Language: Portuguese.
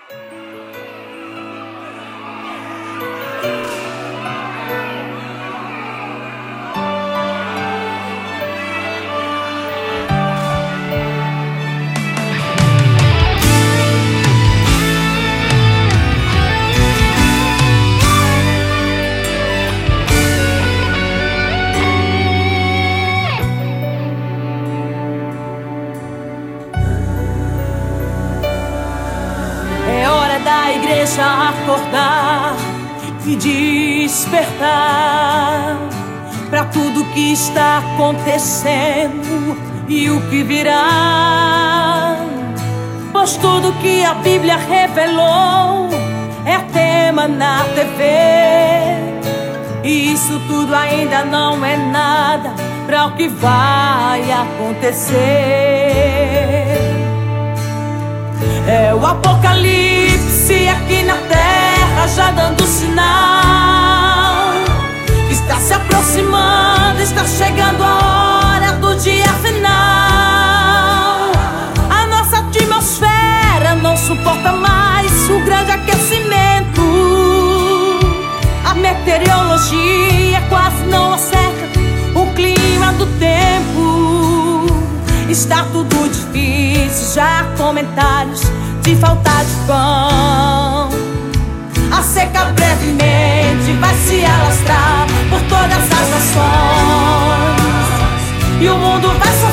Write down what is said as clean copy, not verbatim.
Da igreja acordar e despertar para tudo que está acontecendo e o que virá, pois tudo que a Bíblia revelou é tema na TV, e isso tudo ainda não é nada para o que vai acontecer. É o Apocalipse aqui na terra, já dando sinal que está se aproximando, está chegando a hora do dia final. A nossa atmosfera não suporta mais o grande aquecimento. A meteorologia quase não acerta o clima do tempo. Está tudo difícil, já há comentários de falta de pão. A seca brevemente vai se alastrar por todas as nações, e o mundo vai